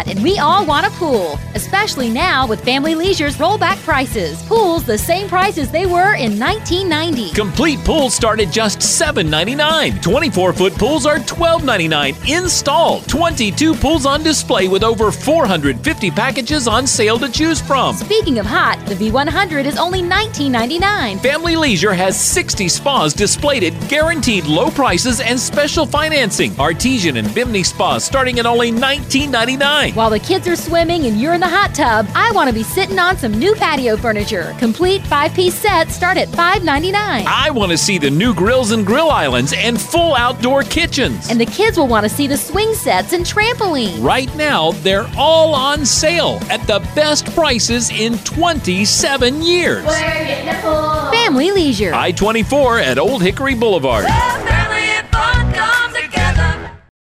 hot and we all want a pool, especially now with Family Leisure's rollback prices. Pools the same price as they were in 1990. Complete pools start at just $7.99. 24-foot pools are $12.99 installed. 22 pools on display with over 450 packages on sale to choose from. Speaking of hot, the V100 is only $19.99. Family Leisure has 60 spas displayed at guaranteed low prices and special financing. Artesian and Bimini spas starting at only $19.99. While the kids are swimming and you're in the hot tub, I want to be sitting on some new patio furniture. Complete 5-piece sets start at $5.99. I want to see the new grills and grill islands and full outdoor kitchens. And the kids will want to see the swing sets and trampoline. Right now, they're all on sale at the best prices in 27 years. Family Leisure. I-24 at Old Hickory Boulevard.